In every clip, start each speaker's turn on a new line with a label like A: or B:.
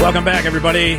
A: Welcome back, everybody.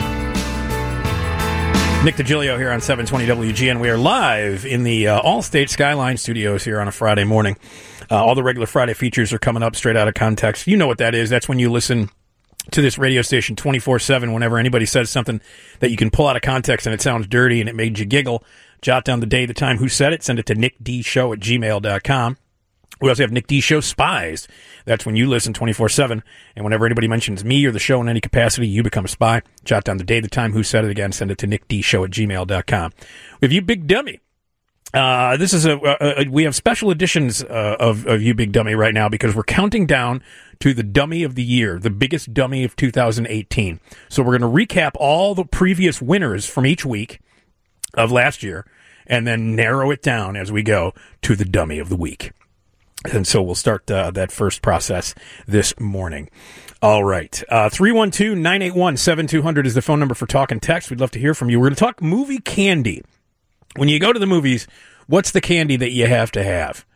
A: Nick DiGilio here on 720 WGN. We are live in the Allstate Skyline Studios here on a Friday morning. All the regular Friday features are coming up straight out of context. You know what that is. That's when you listen to this radio station 24/7 whenever anybody says something that you can pull out of context and it sounds dirty and it made you giggle. Jot down the day, the time, who said it. Send it to nickdshow@gmail.com. We also have Nick D Show Spies. That's when you listen 24/7, and whenever anybody mentions me or the show in any capacity, you become a spy. Jot down the day, the time, who said it. Again, send it to nickdshow@gmail.com. We have You Big Dummy. This is we have special editions of You Big Dummy right now because we're counting down to the dummy of the year, the biggest dummy of 2018. So we're going to recap all the previous winners from each week of last year and then narrow it down as we go to the dummy of the week. And so we'll start that first process this morning. All right. 312-981-7200 is the phone number for talk and text. We'd love to hear from you. We're going to talk movie candy. When you go to the movies, what's the candy that you have to have?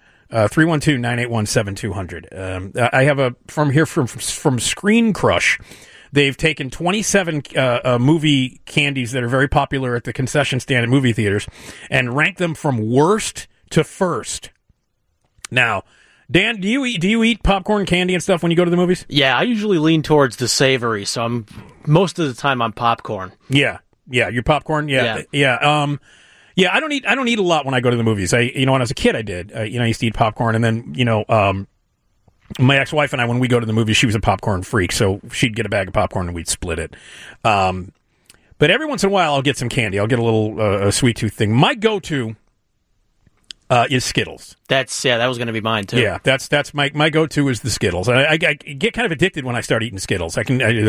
A: 312-981-7200. I have a from here from Screen Crush. They've taken 27 movie candies that are very popular at the concession stand at movie theaters and ranked them from worst to first. Now, Dan, do you eat popcorn, candy, and stuff when you go to the movies?
B: Yeah, I usually lean towards the savory, so most of the time I'm popcorn.
A: Yeah, you're popcorn. Yeah. I don't eat a lot when I go to the movies. When I was a kid, I did. I used to eat popcorn, and then my ex-wife and I, when we go to the movies, she was a popcorn freak, so she'd get a bag of popcorn and we'd split it. But every once in a while, I'll get some candy. I'll get a little a sweet tooth thing. My go-to is Skittles.
B: That was going to be mine too.
A: Yeah, that's my go-to is the Skittles. I get kind of addicted when I start eating Skittles. I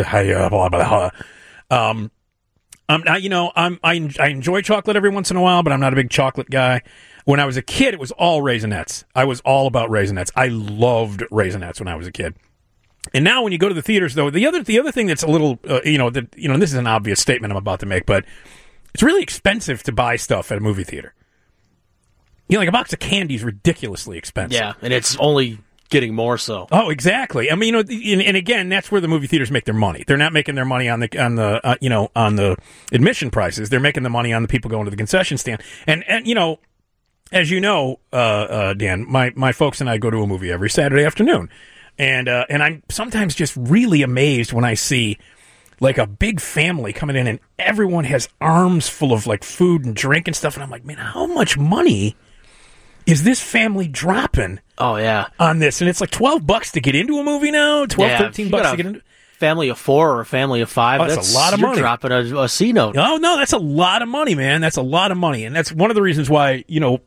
A: enjoy chocolate every once in a while, but I'm not a big chocolate guy. When I was a kid, it was all Raisinets. I was all about Raisinets. I loved Raisinets when I was a kid. And now when you go to the theaters, though, the other thing that's a little, this is an obvious statement I'm about to make, but it's really expensive to buy stuff at a movie theater. Like a box of candy is ridiculously expensive.
B: Yeah, and it's only getting more so.
A: Oh, exactly. I mean, and again, that's where the movie theaters make their money. They're not making their money on the admission prices. They're making the money on the people going to the concession stand. And as you know, Dan, my folks and I go to a movie every Saturday afternoon, and I'm sometimes just really amazed when I see like a big family coming in and everyone has arms full of like food and drink and stuff, and I'm like, man, how much money is this family dropping?
B: Oh, yeah.
A: On this? And it's like $12 to get into a movie now? $13 to get into.
B: Family of 4 or a family of 5.
A: That's a lot of money.
B: You're dropping a C note.
A: Oh, no, that's a lot of money, man. That's a lot of money. And that's one of the reasons why,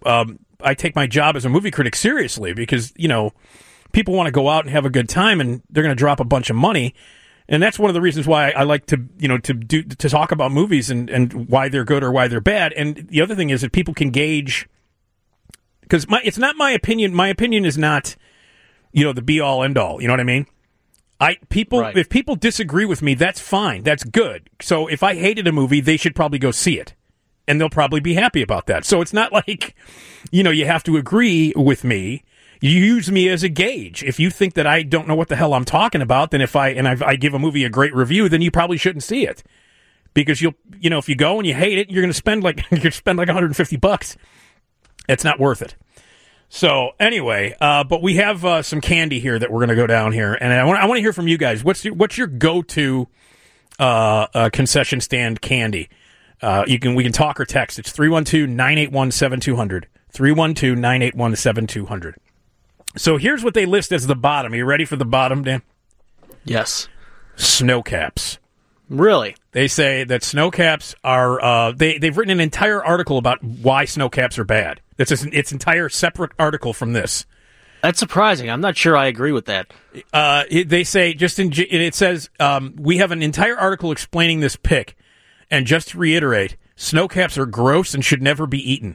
A: I take my job as a movie critic seriously because, people want to go out and have a good time and they're going to drop a bunch of money. And that's one of the reasons why I like to talk about movies and why they're good or why they're bad. And the other thing is that people can gauge. Because it's not my opinion. My opinion is not, the be-all, end-all. You know what I mean?
B: Right.
A: If people disagree with me, that's fine. That's good. So if I hated a movie, they should probably go see it. And they'll probably be happy about that. So it's not like, you have to agree with me. You use me as a gauge. If you think that I don't know what the hell I'm talking about, then if I give a movie a great review, then you probably shouldn't see it. Because if you go and you hate it, you're going to spend like $150. It's not worth it. So anyway, but we have some candy here that we're going to go down here, and I want to hear from you guys. What's your go-to concession stand candy? We can talk or text. It's 312-981-7200. 312-981-7200. So here's what they list as the bottom. Are you ready for the bottom, Dan?
B: Yes.
A: Snow caps.
B: Really?
A: They say that snow caps are, they've written an entire article about why snow caps are bad. It's entire separate article from this.
B: That's surprising. I'm not sure I agree with that.
A: They say, it says, we have an entire article explaining this pick. And just to reiterate, snow caps are gross and should never be eaten.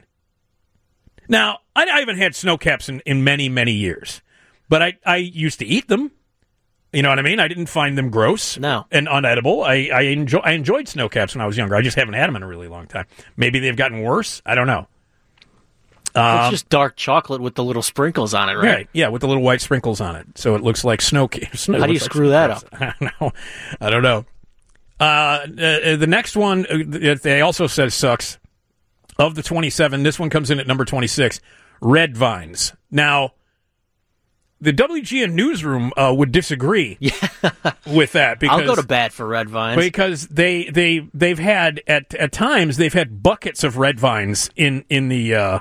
A: Now, I haven't had snow caps in many, many years. But I used to eat them. You know what I mean? I didn't find them gross and unedible. I enjoyed snow caps when I was younger. I just haven't had them in a really long time. Maybe they've gotten worse. I don't know.
B: It's just dark chocolate with the little sprinkles on it, right?
A: Yeah, with the little white sprinkles on it. So it looks like snow.
B: How do you screw that up?
A: I don't know. The next one that they also said sucks, of the 27, this one comes in at number 26, Red Vines. Now, the WGN newsroom would disagree with that. Because,
B: I'll go to bat for Red Vines.
A: Because they've had, at times, they've had buckets of Red Vines in there.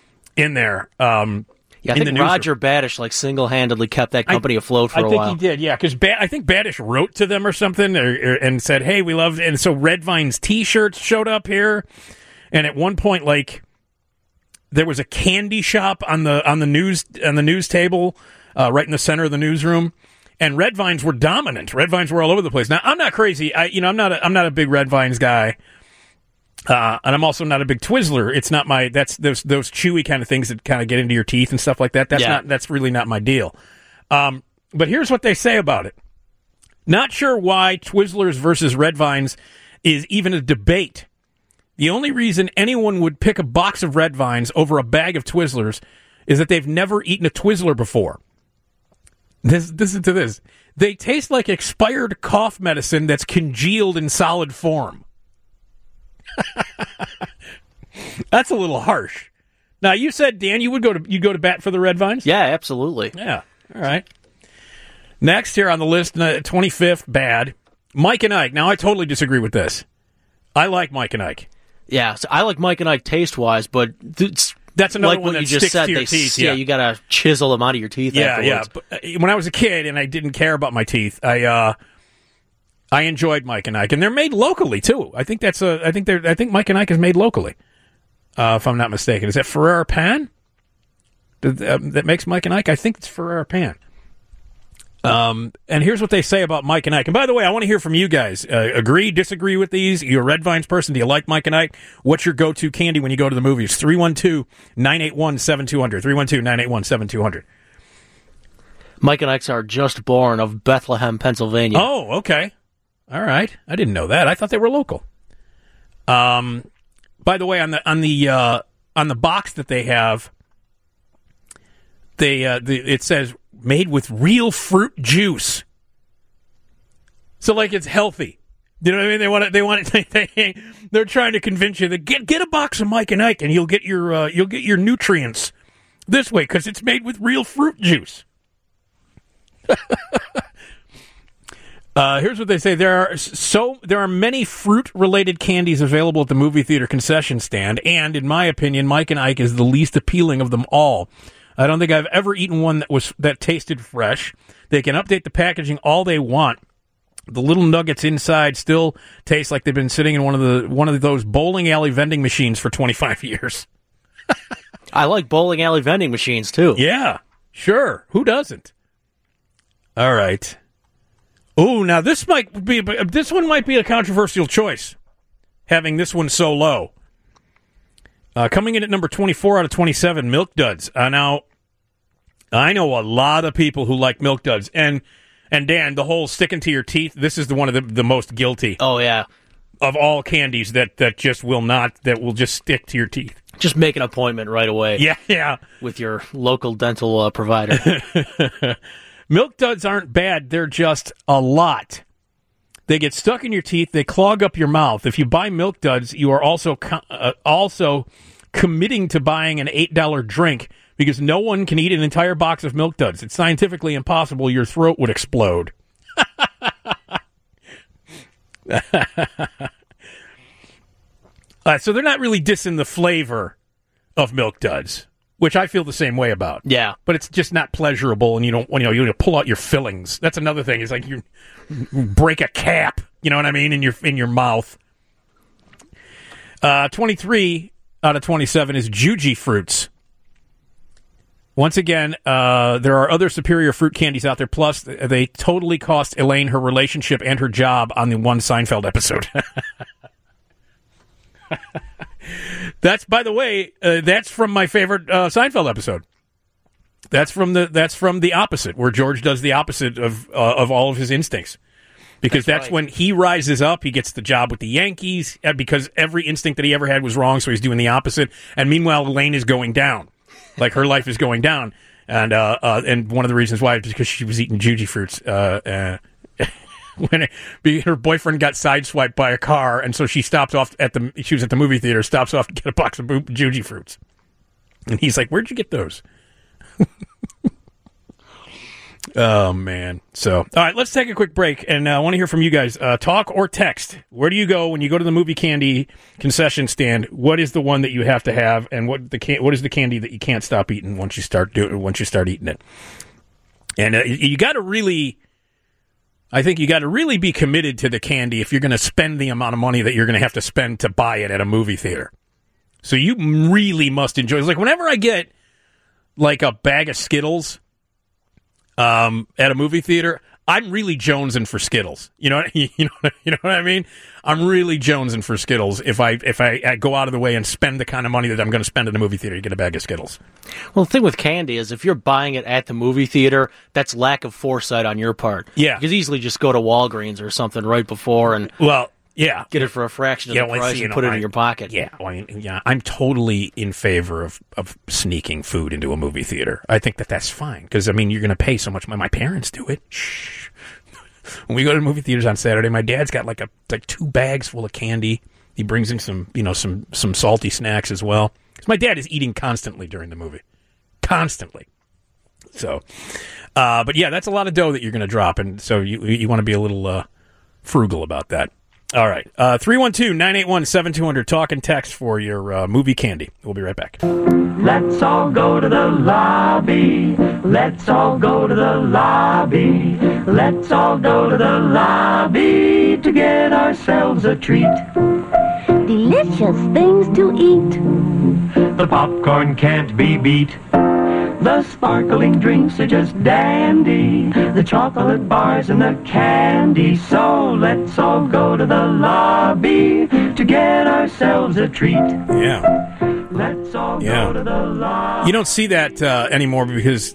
B: Yeah, I think Roger Badish single-handedly kept that company afloat for a while.
A: I think he did, yeah, because I think Badish wrote to them or something and said, "Hey, we love," and so Red Vines T-shirts showed up here, and at one point, there was a candy shop on the news table right in the center of the newsroom, and Red Vines were dominant. Red Vines were all over the place. Now, I'm not crazy. I'm not a big Red Vines guy. And I'm also not a big Twizzler. It's not those chewy kind of things that kind of get into your teeth and stuff like that. That's really not my deal. But here's what they say about it. Not sure why Twizzlers versus Red Vines is even a debate. The only reason anyone would pick a box of Red Vines over a bag of Twizzlers is that they've never eaten a Twizzler before. Listen to this. They taste like expired cough medicine that's congealed in solid form. That's a little harsh. Now, you said, Dan, you'd go to bat for the Red Vines?
B: Yeah, absolutely.
A: Yeah. All right. Next here on the list, 25th, bad. Mike and Ike. Now, I totally disagree with this. I like Mike and Ike.
B: Yeah, so I like Mike and Ike taste-wise, but
A: that's another one that sticks to your teeth.
B: Yeah, you got to chisel them out of your teeth afterwards.
A: Yeah. But when I was a kid and I didn't care about my teeth, I enjoyed Mike and Ike, and they're made locally too. I think Mike and Ike is made locally, if I'm not mistaken. Is that Ferrara Pan that makes Mike and Ike? I think it's Ferrara Pan. And here's what they say about Mike and Ike. And by the way, I want to hear from you guys. Agree, disagree with these? You're a Red Vines person. Do you like Mike and Ike? What's your go-to candy when you go to the movies? 312-981-7200. 312-981-7200.
B: Mike and Ike's are just born of Bethlehem, Pennsylvania.
A: Oh, okay. All right, I didn't know that. I thought they were local. By the way, on the box that they have, it says made with real fruit juice. So it's healthy. You know what I mean? They're trying to convince you that get a box of Mike and Ike and you'll get your nutrients this way because it's made with real fruit juice. Here's what they say. There are many fruit-related candies available at the movie theater concession stand, and in my opinion, Mike and Ike is the least appealing of them all. I don't think I've ever eaten one that tasted fresh. They can update the packaging all they want. The little nuggets inside still taste like they've been sitting in one of those bowling alley vending machines for 25 years.
B: I like bowling alley vending machines too.
A: Yeah, sure. Who doesn't? All right. Oh, now this one might be a controversial choice, having this one so low. Coming in at number 24 out of 27, Milk Duds. Now, I know a lot of people who like Milk Duds, and Dan, the whole sticking to your teeth. This is one of the most guilty.
B: Oh yeah,
A: of all candies that will just stick to your teeth.
B: Just make an appointment right away.
A: Yeah,
B: with your local dental provider.
A: Milk Duds aren't bad, they're just a lot. They get stuck in your teeth, they clog up your mouth. If you buy Milk Duds, you are also committing to buying an $8 drink because no one can eat an entire box of Milk Duds. It's scientifically impossible, your throat would explode. So they're not really dissing the flavor of Milk Duds, which I feel the same way about.
B: Yeah.
A: But it's just not pleasurable, and you don't pull out your fillings. That's another thing. It's like you break a cap, you know what I mean, in your mouth. 23 out of 27 is Juji Fruits. Once again, there are other superior fruit candies out there, plus they totally cost Elaine her relationship and her job on the one Seinfeld episode. That's, by the way, that's from my favorite Seinfeld episode. That's from the opposite, where George does the opposite of all of his instincts, because that's right. When he rises up, he gets the job with the Yankees because every instinct that he ever had was wrong, so he's doing the opposite. And meanwhile, Elaine is going down, like her life is going down, and one of the reasons why is because she was eating Juji Fruits. when her boyfriend got sideswiped by a car, and so she stopped off she was at the movie theater, stops off to get a box of Juji fruits. And he's like, "Where'd you get those?" Oh, man. So, all right, let's take a quick break, and I want to hear from you guys. Talk or text. Where do you go when you go to the movie candy concession stand? What is the one that you have to have, and what is the candy that you can't stop eating once you start eating it? And you got to really, I think you got to really be committed to the candy if you're going to spend the amount of money that you're going to have to spend to buy it at a movie theater. So you really must enjoy it. It's like whenever I get like a bag of Skittles at a movie theater, I'm really jonesing for Skittles. You know what I mean? I'm really jonesing for Skittles if I go out of the way and spend the kind of money that I'm going to spend at a movie theater to get a bag of Skittles.
B: Well, the thing with candy is if you're buying it at the movie theater, that's lack of foresight on your part.
A: Yeah.
B: You could easily just go to Walgreens or something right before and get it for a fraction of the price and put it in your pocket.
A: Yeah, I'm totally in favor of sneaking food into a movie theater. I think that's fine because, I mean, you're going to pay so much money. My parents do it. Shh. When we go to the movie theaters on Saturday, my dad's got like 2 bags full of candy. He brings in some salty snacks as well. Because my dad is eating constantly during the movie. Constantly. So, but yeah, that's a lot of dough that you're going to drop. And so you want to be a little frugal about that. All right. 312-981-7200. Talk and text for your movie candy. We'll be right back.
C: Let's all go to the lobby. Let's all go to the lobby. Let's all go to the lobby to get ourselves a treat.
D: Delicious things to eat.
C: The popcorn can't be beat. The sparkling drinks are just dandy. The chocolate bars and the candy. So let's all go to the lobby to get ourselves a treat.
A: Yeah.
C: Let's all go to the lobby.
A: You don't see that anymore because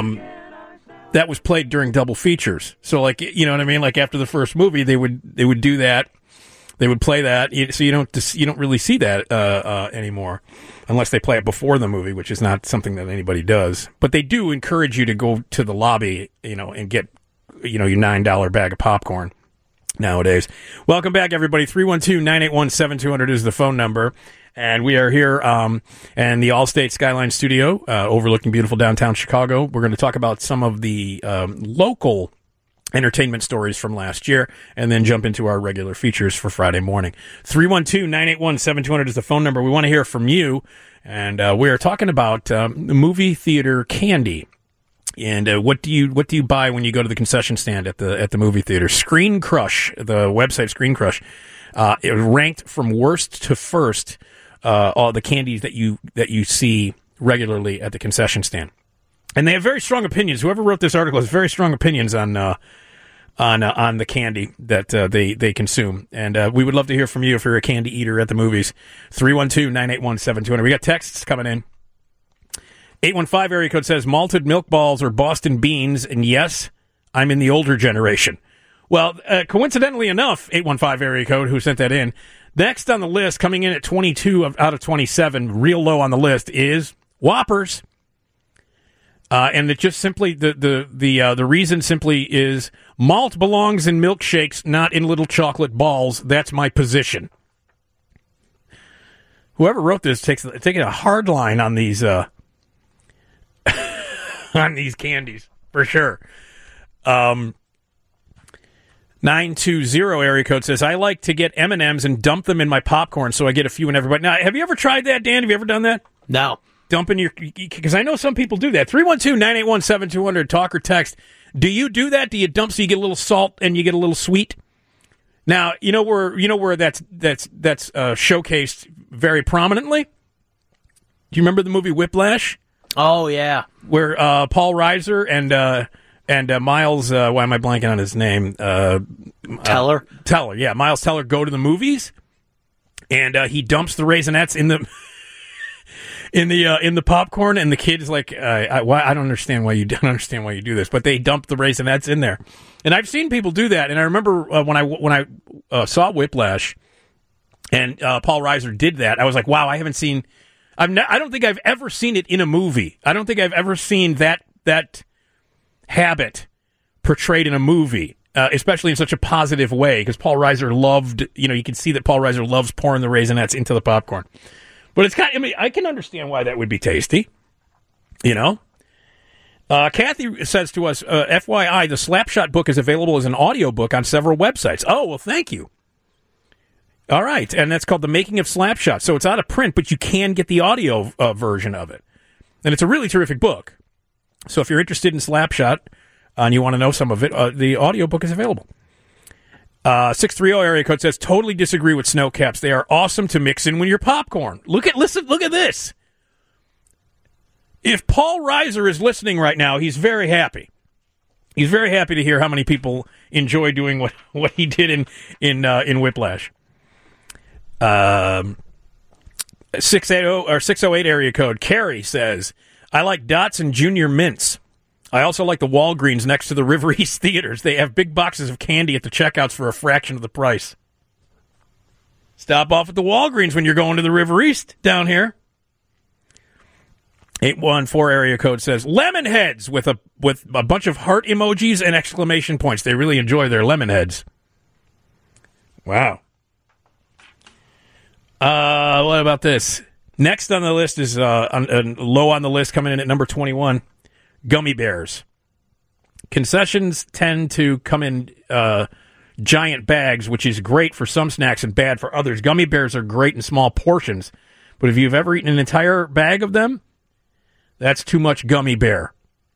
A: that was played during double features. So, like, you know what I mean? Like after the first movie, they would do that. They would play that, so you don't really see that anymore, unless they play it before the movie, which is not something that anybody does. But they do encourage you to go to the lobby, and get, your $9 bag of popcorn nowadays. Welcome back, everybody. 312-981-7200 is the phone number, and we are here in the Allstate Skyline Studio overlooking beautiful downtown Chicago. We're going to talk about some of the local entertainment stories from last year, and then jump into our regular features for Friday morning. 312-981-7200 is the phone number. We want to hear from you, and we are talking about movie theater candy. And what do you buy when you go to the concession stand at the movie theater? Screen Crush, the website Screen Crush, it ranked from worst to first all the candies that you see regularly at the concession stand. And they have very strong opinions. Whoever wrote this article has very strong opinions on the candy that they consume. And we would love to hear from you if you're a candy eater at the movies. 312-981-7200. We got texts coming in. 815 area code says malted milk balls or Boston beans. And yes, I'm in the older generation. Well, coincidentally enough, 815 area code who sent that in. Next on the list, coming in at 22 out of 27, real low on the list, is Whoppers. And it just simply the reason simply is malt belongs in milkshakes, not in little chocolate balls. That's my position. Whoever wrote this taking a hard line on these on these candies for sure. 920 area code says I like to get M&Ms and dump them in my popcorn so I get a few in everybody. Now, have you ever tried that, Dan? Have you ever done that?
B: No.
A: Dumping your, because I know some people do that. 312-981-7200, talk or text. Do you do that? Do you dump so you get a little salt and you get a little sweet? Now, you know where that's showcased very prominently? Do you remember the movie Whiplash?
B: Oh yeah,
A: where Paul Reiser and Miles, why am I blanking on his name?
B: Teller.
A: Teller, yeah, Miles Teller go to the movies, and he dumps the Raisinets in the. In the popcorn, and the kid is like, I don't understand why you do this, but they dump the Raisinets in there, and I've seen people do that. And I remember when I saw Whiplash, and Paul Reiser did that. I was like, wow, I haven't seen. I don't think I've ever seen it in a movie. I don't think I've ever seen that habit portrayed in a movie. especially in such a positive way, because Paul Reiser loved, you can see that Paul Reiser loves pouring the Raisinets into the popcorn. But it's I can understand why that would be tasty, Kathy says to us, FYI, the Slapshot book is available as an audiobook on several websites. Oh, well, thank you. All right, and that's called The Making of Slapshot. So it's out of print, but you can get the audio version of it. And it's a really terrific book. So if you're interested in Slapshot and you want to know some of it, the audiobook is available. 630 area code says, totally disagree with snow caps. They are awesome to mix in with your popcorn. Look at this. If Paul Reiser is listening right now, he's very happy. He's very happy to hear how many people enjoy doing what he did in Whiplash. 680 or 608 area code. Carrie says, I like Dots and Junior Mints. I also like the Walgreens next to the River East theaters. They have big boxes of candy at the checkouts for a fraction of the price. Stop off at the Walgreens when you're going to the River East down here. 814 area code says, lemon heads with a bunch of heart emojis and exclamation points. They really enjoy their lemon heads. Wow. What about this? Next on the list is low on the list, coming in at number 21, gummy bears. Concessions tend to come in giant bags, which is great for some snacks and bad for others. Gummy bears are great in small portions, but if you've ever eaten an entire bag of them, that's too much gummy bear.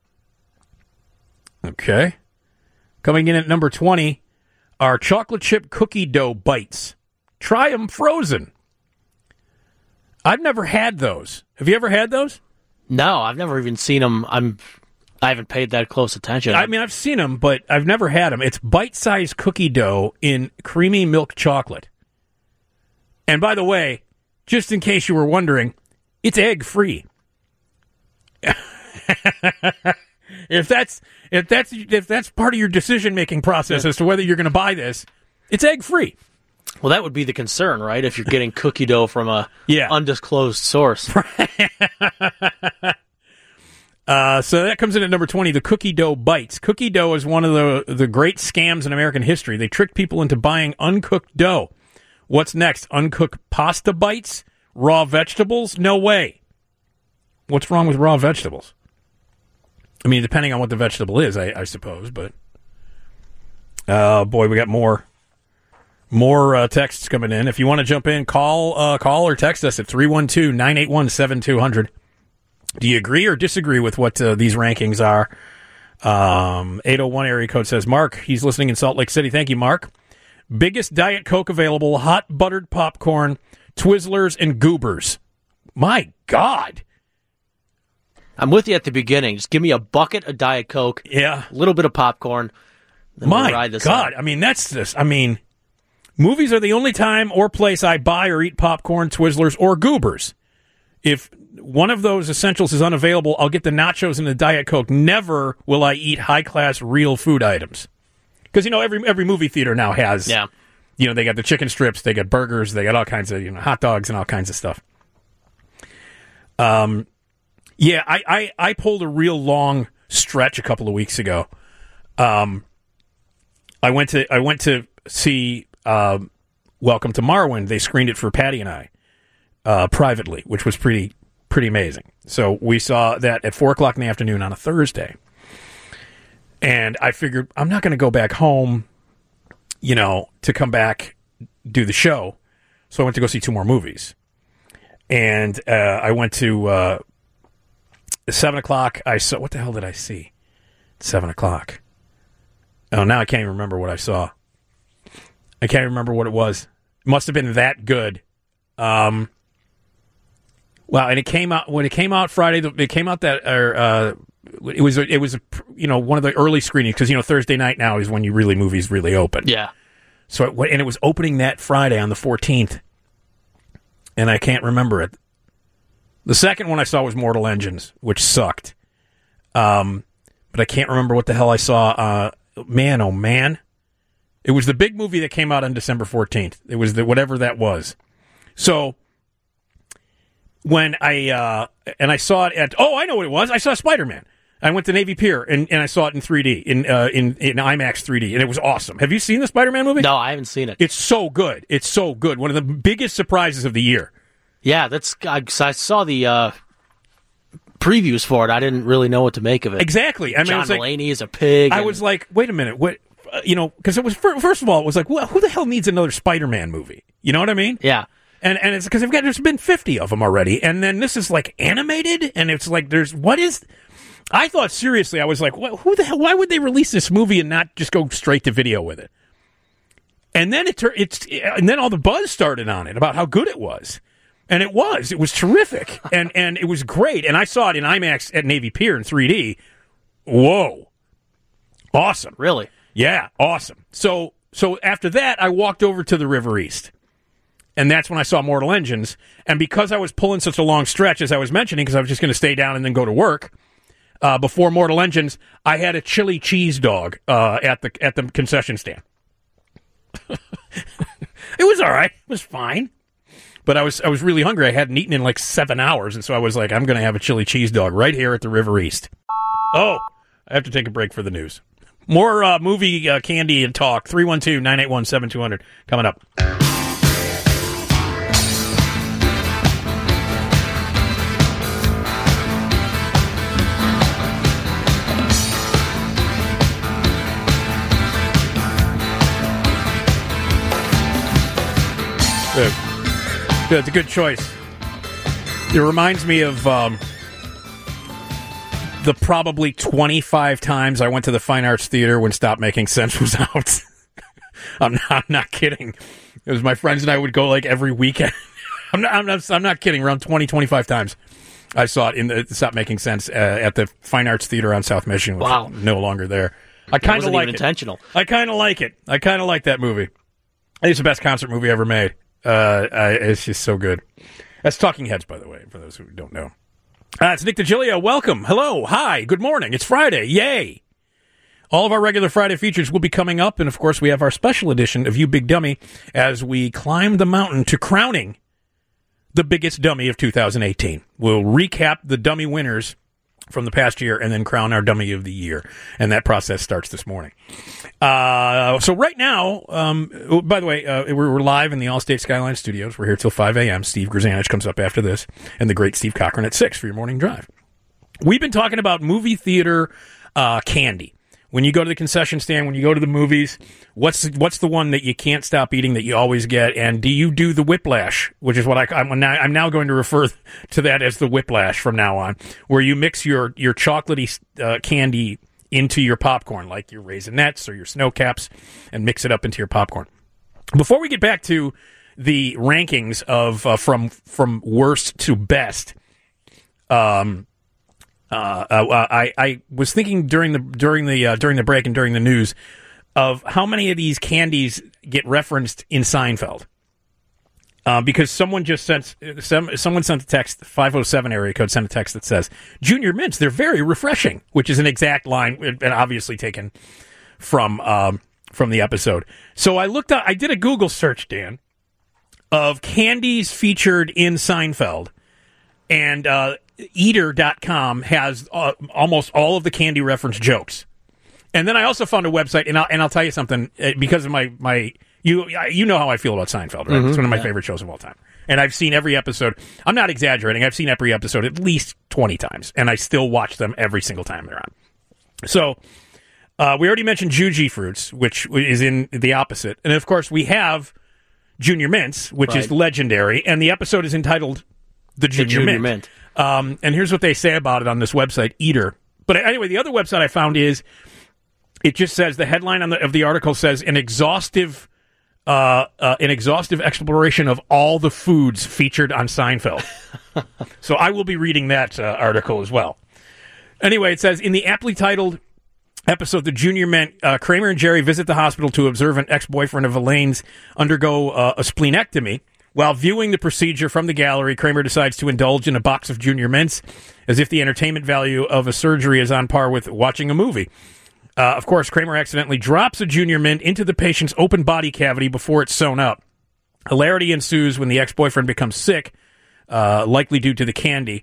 A: Okay. Coming in at number 20 are chocolate chip cookie dough bites. Try them frozen. I've never had those. Have you ever had those?
B: No, I've never even seen them. I haven't paid that close attention.
A: I mean, I've seen them, but I've never had them. It's bite-sized cookie dough in creamy milk chocolate. And by the way, just in case you were wondering, it's egg-free. If that's part of your decision-making process as to whether you're going to buy this, it's egg-free.
B: Well, that would be the concern, right? If you're getting cookie dough from a undisclosed source.
A: So that comes in at number 20, the cookie dough bites. Cookie dough is one of the great scams in American history. They tricked people into buying uncooked dough. What's next? Uncooked pasta bites? Raw vegetables? No way. What's wrong with raw vegetables? I mean, depending on what the vegetable is, I suppose, but... boy, we got more texts coming in. If you want to jump in, call or text us at 312-981-7200. Do you agree or disagree with what these rankings are? 801 area code says, Mark, he's listening in Salt Lake City. Thank you, Mark. Biggest Diet Coke available, hot buttered popcorn, Twizzlers, and Goobers. My God.
B: I'm with you at the beginning. Just give me a bucket of Diet Coke, a little bit of popcorn. Then
A: My
B: we'll ride this
A: God.
B: out.
A: I mean, that's this. I mean, movies are the only time or place I buy or eat popcorn, Twizzlers, or Goobers. If one of those essentials is unavailable, I'll get the nachos and the Diet Coke. Never will I eat high-class, real food items. Because, every movie theater now has, they got the chicken strips, they got burgers, they got all kinds of, hot dogs and all kinds of stuff. I pulled a real long stretch a couple of weeks ago. I went to see Welcome to Marwin. They screened it for Patty and I privately, which was pretty amazing. So we saw that at 4:00 in the afternoon on a Thursday. And I figured I'm not going to go back home, to come back, do the show. So I went to go see two more movies. And I went to 7 o'clock. I saw, what the hell did I see? 7 o'clock. Oh, now I can't even remember what I saw. I can't remember what it was. It must have been that good. Well, and it came out when it came out Friday. It came out that it was one of the early screenings because Thursday night now is when movies really open.
B: Yeah.
A: So it was opening that Friday on the 14th, and I can't remember it. The second one I saw was Mortal Engines, which sucked. But I can't remember what the hell I saw. Man, oh man. It was the big movie that came out on December 14th. It was whatever that was. So when I saw it I know what it was. I saw Spider-Man. I went to Navy Pier, and I saw it in 3D, in IMAX 3D, and it was awesome. Have you seen the Spider-Man movie?
B: No, I haven't seen it.
A: It's so good. It's so good. One of the biggest surprises of the year.
B: Yeah, I saw the previews for it. I didn't really know what to make of it.
A: Exactly. I mean,
B: John Mulaney is a pig.
A: I was like, wait a minute, what? Because it was first of all, it was like, well, who the hell needs another Spider-Man movie? You know what I mean?
B: Yeah.
A: And it's because there's been 50 of them already, and then this is like animated, and it's like I thought seriously, I was like, who the hell? Why would they release this movie and not just go straight to video with it? And then and then all the buzz started on it about how good it was, and it was terrific, and it was great. And I saw it in IMAX at Navy Pier in 3D. Whoa, awesome!
B: Really?
A: Yeah, awesome. So after that, I walked over to the River East. And that's when I saw Mortal Engines. And because I was pulling such a long stretch, as I was mentioning, because I was just going to stay down and then go to work, before Mortal Engines, I had a chili cheese dog at the concession stand. It was all right. It was fine. But I was really hungry. I hadn't eaten in like 7 hours, and so I was like, I'm going to have a chili cheese dog right here at the River East. Oh, I have to take a break for the news. More movie candy and talk. 312-981-7200 coming up. Good. It's a good choice. It reminds me of the probably 25 times I went to the Fine Arts Theater when Stop Making Sense was out. I'm not kidding. It was my friends and I would go like every weekend. I'm not kidding. Around 20, 25 times I saw it in the Stop Making Sense at the Fine Arts Theater on South Michigan, which is no longer there. I kind of like it.
B: Intentional.
A: I kind of like it. I kind of like that movie. I think it's the best concert movie ever made. It's just so good. That's Talking Heads, by the way, for those who don't know. It's Nick DiGilio. Welcome. Hello. Hi. Good morning. It's Friday. Yay. All of our regular Friday features will be coming up, and of course we have our special edition of You Big Dummy as we climb the mountain to crowning the biggest dummy of 2018. We'll recap the dummy winners from the past year and then crown our dummy of the year. And that process starts this morning. So right now, by the way, we're live in the Allstate Skyline Studios. We're here till 5 a.m. Steve Grzanich comes up after this, and the great Steve Cochran at 6 for your morning drive. We've been talking about movie theater candy. When you go to the concession stand, when you go to the movies, what's the one that you can't stop eating that you always get? And do you do the whiplash, which is what I'm now going to refer to that as the whiplash from now on, where you mix your chocolatey candy into your popcorn, like your Raisinets or your Snow Caps, and mix it up into your popcorn. Before we get back to the rankings of from worst to best, I was thinking during the break and during the news of how many of these candies get referenced in Seinfeld. Because someone sent a text, 507 area code sent a text that says, Junior Mints, they're very refreshing, which is an exact line and obviously taken from the episode. So I did a Google search, Dan, of candies featured in Seinfeld, and Eater.com has almost all of the candy reference jokes. And then I also found a website, and I'll tell you something, because of my you know how I feel about Seinfeld, right? Mm-hmm, it's one of my favorite shows of all time. And I've seen every episode. I'm not exaggerating. I've seen every episode at least 20 times, and I still watch them every single time they're on. So we already mentioned Juji Fruits, which is in the opposite. And, of course, we have Junior Mints, which is legendary, and the episode is entitled The Junior Mint. And here's what they say about it on this website, Eater. But anyway, the other website I found is, it just says, the headline of the article says, an exhaustive exploration of all the foods featured on Seinfeld. So I will be reading that article as well. Anyway, it says, in the aptly titled episode, The Junior Mint, Kramer and Jerry visit the hospital to observe an ex-boyfriend of Elaine's undergo a splenectomy. While viewing the procedure from the gallery, Kramer decides to indulge in a box of Junior Mints, as if the entertainment value of a surgery is on par with watching a movie. Of course, Kramer accidentally drops a Junior Mint into the patient's open body cavity before it's sewn up. Hilarity ensues when the ex-boyfriend becomes sick, likely due to the candy.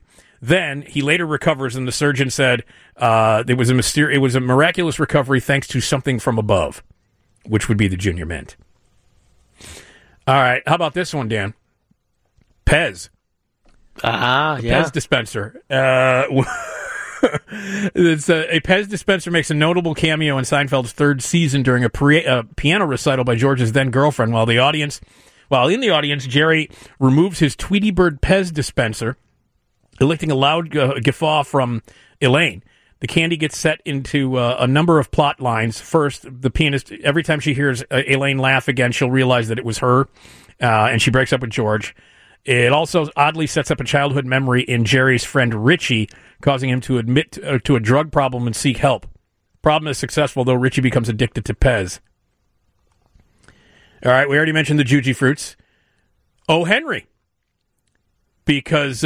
A: Then he later recovers, and the surgeon said it was a miraculous recovery thanks to something from above, which would be the Junior Mint. All right, how about this one, Dan? Pez.
B: Pez
A: dispenser. It's a Pez dispenser makes a notable cameo in Seinfeld's third season during a piano recital by George's then girlfriend. While in the audience, Jerry removes his Tweety Bird Pez dispenser, eliciting a loud guffaw from Elaine. The candy gets set into a number of plot lines. First, the pianist, every time she hears Elaine laugh again, she'll realize that it was her, and she breaks up with George. It also oddly sets up a childhood memory in Jerry's friend Richie, causing him to admit to a drug problem and seek help. Problem is successful, though Richie becomes addicted to Pez. All right, we already mentioned the Juji Fruits. O. Henry. Because,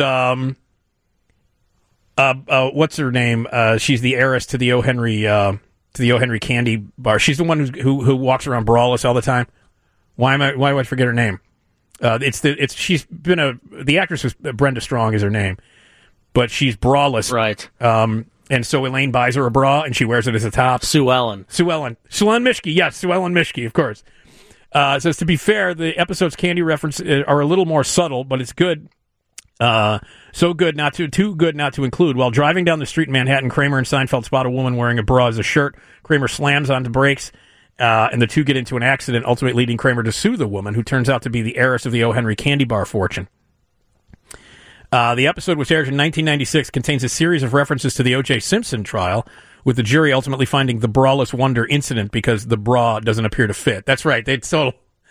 A: what's her name? She's the heiress to the O. Henry candy bar. She's the one who walks around braless all the time. Why do I forget her name? The actress was Brenda Strong is her name, but she's braless,
B: right?
A: And so Elaine buys her a bra and she wears it as a top.
B: Sue Ellen
A: Mishke, yes, Sue Ellen Mishke, of course. Says to be fair, the episode's candy references are a little more subtle, but it's good. So good, too good not to include. While driving down the street in Manhattan, Kramer and Seinfeld spot a woman wearing a bra as a shirt. Kramer slams onto brakes. And the two get into an accident, ultimately leading Kramer to sue the woman, who turns out to be the heiress of the O. Henry candy bar fortune. The episode, which aired in 1996, contains a series of references to the O.J. Simpson trial, with the jury ultimately finding the braless wonder incident because the bra doesn't appear to fit. That's right. They try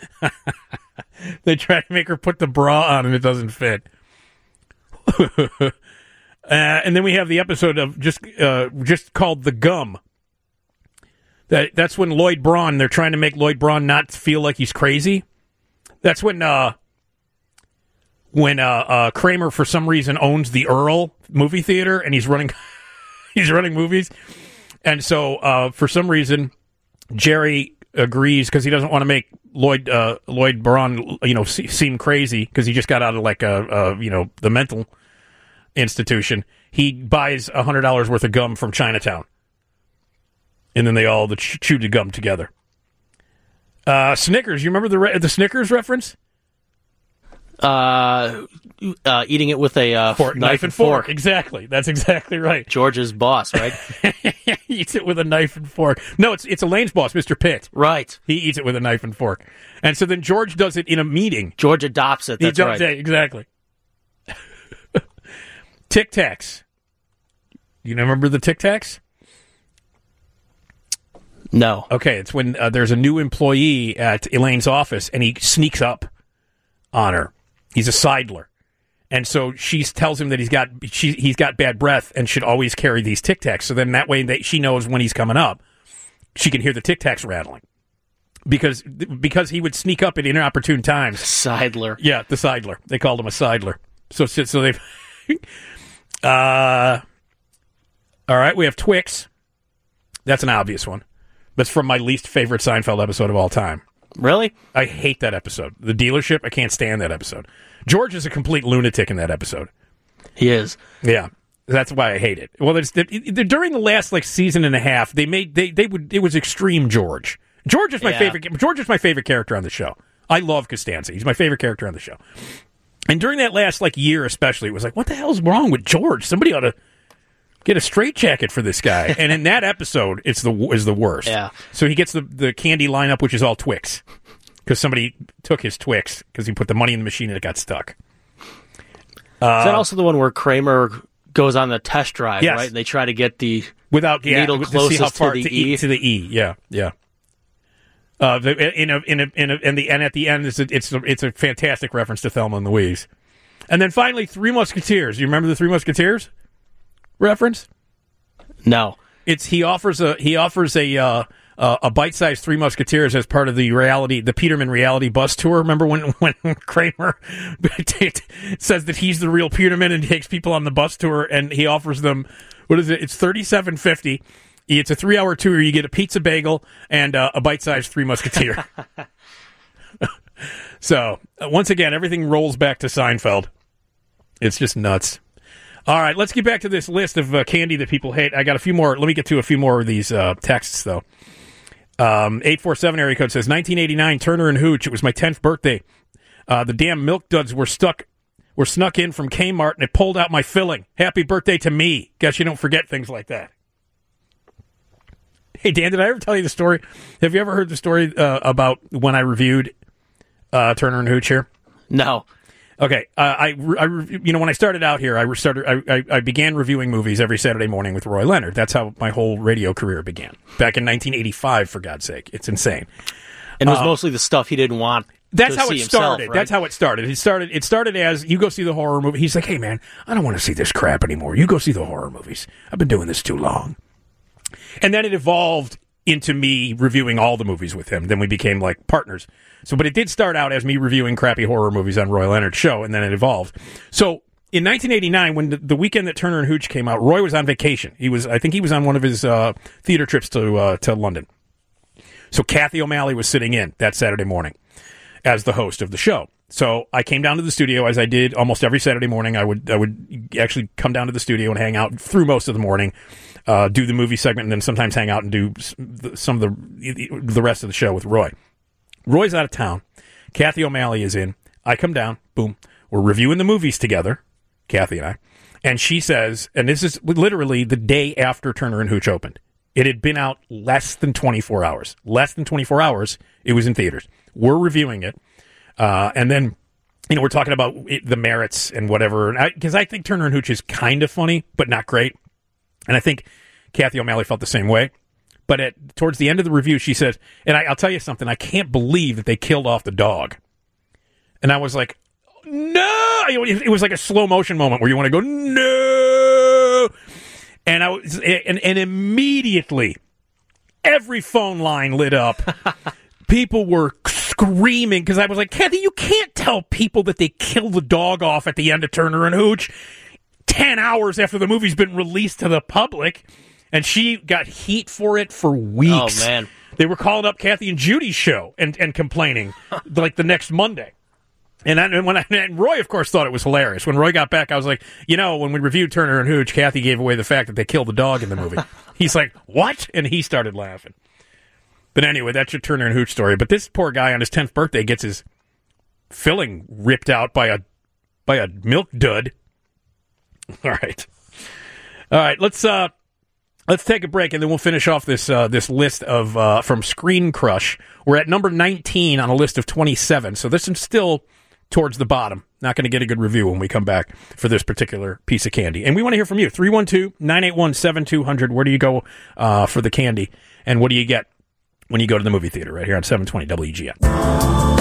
A: to make her put the bra on and it doesn't fit. And then we have the episode of just called The Gum. That's when Lloyd Braun, they're trying to make Lloyd Braun not feel like he's crazy. That's when Kramer, for some reason, owns the Earl movie theater, and he's running movies. And so, for some reason, Jerry agrees, because he doesn't want to make Lloyd Braun, seem crazy, because he just got out of the mental institution. He buys $100 worth of gum from Chinatown. And then they all chew the gum together. Snickers, you remember the Snickers reference?
B: Eating it with a
A: knife and fork. Exactly. That's exactly right.
B: George's boss, right?
A: He eats it with a knife and fork. No, it's Elaine's boss, Mr. Pitt.
B: Right.
A: He eats it with a knife and fork. And so then George does it in a meeting.
B: George adopts it. That's right.
A: Exactly. Tic Tacs. You remember the Tic Tacs?
B: No.
A: Okay, it's when there's a new employee at Elaine's office, and he sneaks up on her. He's a sidler. And so she tells him that he's got bad breath and should always carry these Tic Tacs. So then that way she knows when he's coming up, she can hear the Tic Tacs rattling. Because he would sneak up at inopportune times.
B: Sidler.
A: Yeah, the sidler. They called him a sidler. So they've... all right, we have Twix. That's an obvious one. That's from my least favorite Seinfeld episode of all time.
B: Really?
A: I hate that episode. The dealership, I can't stand that episode. George is a complete lunatic in that episode.
B: He is.
A: Yeah. That's why I hate it. Well, during the last season and a half, it was extreme George. George is my favorite. George is my favorite character on the show. I love Costanza. He's my favorite character on the show. And during that last year especially, it was like, what the hell's wrong with George? Somebody ought to get a straitjacket for this guy. And in that episode, is the worst.
B: Yeah.
A: So he gets the candy lineup, which is all Twix, because somebody took his Twix because he put the money in the machine and it got stuck.
B: Is that also the one where Kramer goes on the test drive,
A: yes.
B: right? And they try to get the
A: needle
B: closest to the E.
A: To the E, yeah. And at the end, it's a fantastic reference to Thelma and Louise. And then finally, Three Musketeers. You remember the Three Musketeers reference?
B: No.
A: He offers a bite-sized Three Musketeers as part of the Peterman reality bus tour. Remember when Kramer says that he's the real Peterman and takes people on the bus tour, and he offers them, what is it? It's $37.50. It's a 3-hour tour. You get a pizza bagel and a bite-sized Three Musketeer. So once again, everything rolls back to Seinfeld. It's just nuts. All right, let's get back to this list of candy that people hate. I got a few more. Let me get to a few more of these texts, though. 847 area code says, 1989, Turner and Hooch. It was my 10th birthday. The damn milk duds were snuck in from Kmart, and it pulled out my filling. Happy birthday to me. Guess you don't forget things like that. Hey, Dan, did I ever tell you the story? Have you ever heard the story about when I reviewed Turner and Hooch here?
B: No.
A: Okay, when I started out here, I began reviewing movies every Saturday morning with Roy Leonard. That's how my whole radio career began. Back in 1985, for God's sake. It's insane.
B: And it was mostly the stuff he didn't want
A: That's
B: to
A: how
B: see
A: it started.
B: himself, right?
A: That's how it started. It started as, you go see the horror movie. He's like, hey, man, I don't want to see this crap anymore. You go see the horror movies. I've been doing this too long. And then it evolved into me reviewing all the movies with him. Then we became like partners. But it did start out as me reviewing crappy horror movies on Roy Leonard's show, and then it evolved. So in 1989, when the weekend that Turner and Hooch came out, Roy was on vacation. I think he was on one of his theater trips to London. So Kathy O'Malley was sitting in that Saturday morning as the host of the show. So I came down to the studio, as I did almost every Saturday morning. I would actually come down to the studio and hang out through most of the morning, do the movie segment, and then sometimes hang out and do some of the rest of the show with Roy. Roy's out of town. Kathy O'Malley is in. I come down. Boom. We're reviewing the movies together, Kathy and I. And she says, and this is literally the day after Turner and Hooch opened. It had been out less than 24 hours. Less than 24 hours, it was in theaters. We're reviewing it. And then, we're talking about the merits and whatever. Because I think Turner and Hooch is kind of funny, but not great. And I think Kathy O'Malley felt the same way. But towards the end of the review, she says, and I'll tell you something, I can't believe that they killed off the dog. And I was like, no! It was like a slow motion moment where you want to go, no! And and immediately, every phone line lit up. People were screaming, because I was like, Kathy, you can't tell people that they killed the dog off at the end of Turner and Hooch 10 hours after the movie's been released to the public. And she got heat for it for weeks.
B: Oh, man.
A: They were calling up Kathy and Judy's show and complaining like the next Monday. And Roy, of course, thought it was hilarious. When Roy got back, I was like, when we reviewed Turner and Hooch, Kathy gave away the fact that they killed the dog in the movie. He's like, what? And he started laughing. But anyway, that's your Turner and Hooch story. But this poor guy on his 10th birthday gets his filling ripped out by a milk dud. All right, let's take a break, and then we'll finish off this list of from Screen Crush. We're at number 19 on a list of 27, so this is still towards the bottom. Not going to get a good review when we come back for this particular piece of candy. And we want to hear from you. 312-981-7200. Where do you go for the candy, and what do you get when you go to the movie theater? Right here on 720 WGN.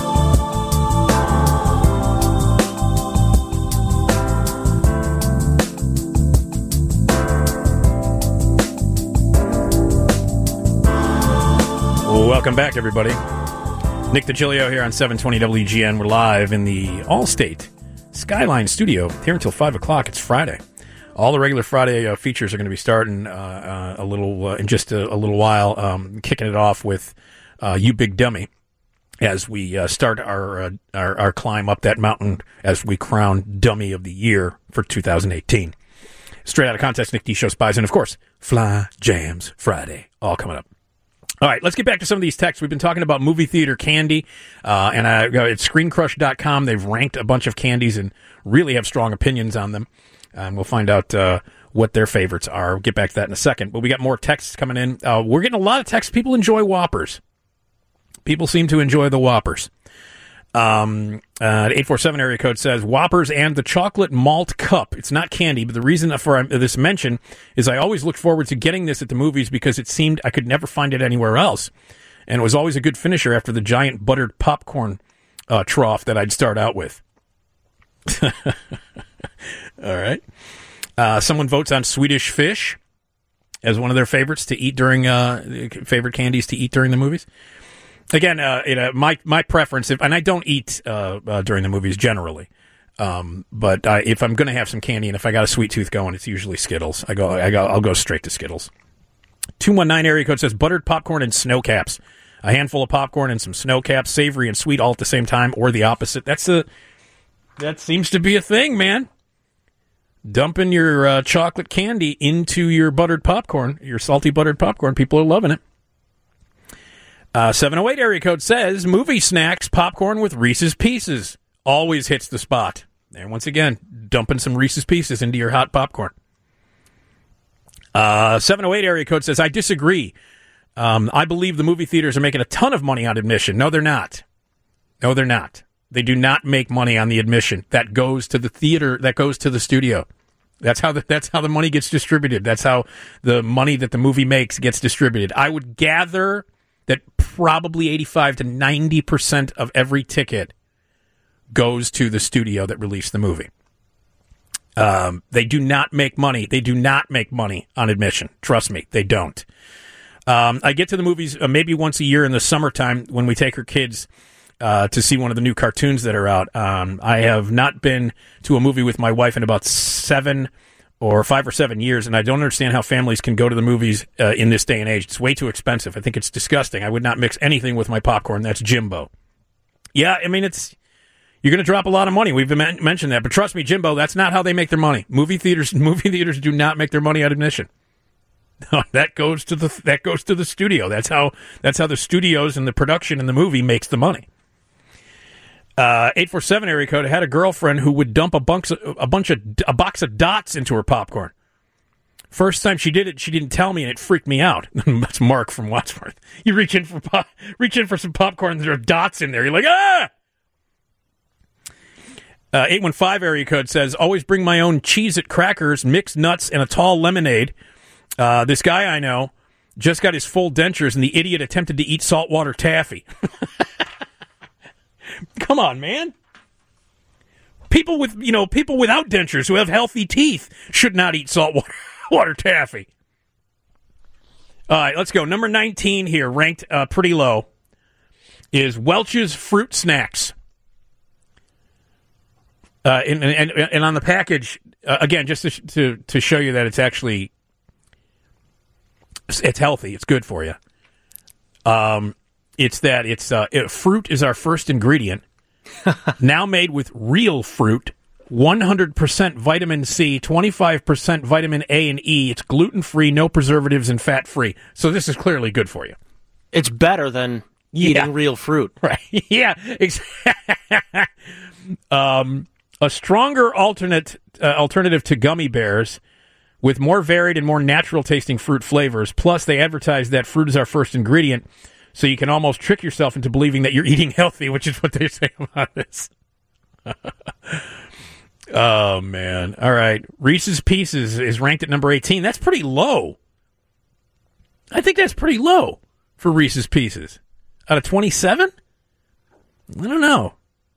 A: Welcome back, everybody. Nick DiGilio here on 720 WGN. We're live in the Allstate Skyline studio here until 5 o'clock. It's Friday. All the regular Friday features are going to be starting in just a little while, kicking it off with You Big Dummy as we start our climb up that mountain as we crown Dummy of the Year for 2018. Straight out of contest, Nick D. Show Spies, and of course, Fly Jams Friday, all coming up. All right, let's get back to some of these texts. We've been talking about movie theater candy, and at ScreenCrush.com, they've ranked a bunch of candies and really have strong opinions on them. We'll find out what their favorites are. We'll get back to that in a second. But we got more texts coming in. We're getting a lot of texts. People enjoy Whoppers. People seem to enjoy the Whoppers. 847 area code says Whoppers and the chocolate malt cup. It's not candy, but the reason for this mention is I always looked forward to getting this at the movies because it seemed I could never find it anywhere else. And it was always a good finisher after the giant buttered popcorn trough that I'd start out with. All right. Someone votes on Swedish Fish as one of their favorites to eat during favorite candies to eat during the movies. Again, my preference, and I don't eat during the movies generally, but if I'm going to have some candy and if I got a sweet tooth going, it's usually Skittles. I'll go straight to Skittles. 219 area code says buttered popcorn and snow caps. A handful of popcorn and some snow caps, savory and sweet all at the same time, or the opposite. That seems to be a thing, man. dumping your chocolate candy into your buttered popcorn, your salty buttered popcorn. People are loving it. 708 area code says, movie snacks, popcorn with Reese's Pieces. Always hits the spot. And once again, dumping some Reese's Pieces into your hot popcorn. 708 area code says, I disagree. I believe the movie theaters are making a ton of money on admission. No, they're not. No, they're not. They do not make money on the admission. That goes to the theater. That goes to the studio. That's how the money gets distributed. That's how the money that the movie makes gets distributed. I would gather that probably 85 to 90% of every ticket goes to the studio that released the movie. They do not make money. They do not make money on admission. Trust me, they don't. I get to the movies maybe once a year in the summertime when we take our kids to see one of the new cartoons that are out. I have not been to a movie with my wife in about 5 or 7 years, and I don't understand how families can go to the movies in this day and age. It's way too expensive. I think it's disgusting. I would not mix anything with my popcorn. That's Jimbo. Yeah, I mean, you're going to drop a lot of money. We've mentioned that, but trust me, Jimbo, that's not how they make their money. Movie theaters do not make their money on admission. No, that goes to the studio. That's how the studios and the production in the movie makes the money. 847 area code. I had a girlfriend who would dump a box of dots into her popcorn. First time she did it, she didn't tell me, and it freaked me out. That's Mark from Wadsworth. You reach in for some popcorn, and there are dots in there. You're like, ah! 815 area code says, always bring my own Cheez-It crackers, mixed nuts, and a tall lemonade. This guy I know just got his full dentures, and the idiot attempted to eat saltwater taffy. Come on, man. People without dentures who have healthy teeth should not eat saltwater taffy. All right, let's go. Number 19 here, ranked pretty low, is Welch's Fruit Snacks. And on the package, again, just to show you that it's actually it's healthy, it's good for you. Fruit is our first ingredient. Now made with real fruit, 100% vitamin C, 25% vitamin A and E. It's gluten-free, no preservatives, and fat-free. So this is clearly good for you.
B: It's better than eating real fruit.
A: Right. Yeah. A stronger alternative to gummy bears with more varied and more natural-tasting fruit flavors. Plus, they advertise that fruit is our first ingredient, so you can almost trick yourself into believing that you're eating healthy, which is what they say about this. Oh, man. All right. Reese's Pieces is ranked at number 18. That's pretty low. I think that's pretty low for Reese's Pieces. Out of 27? I don't know.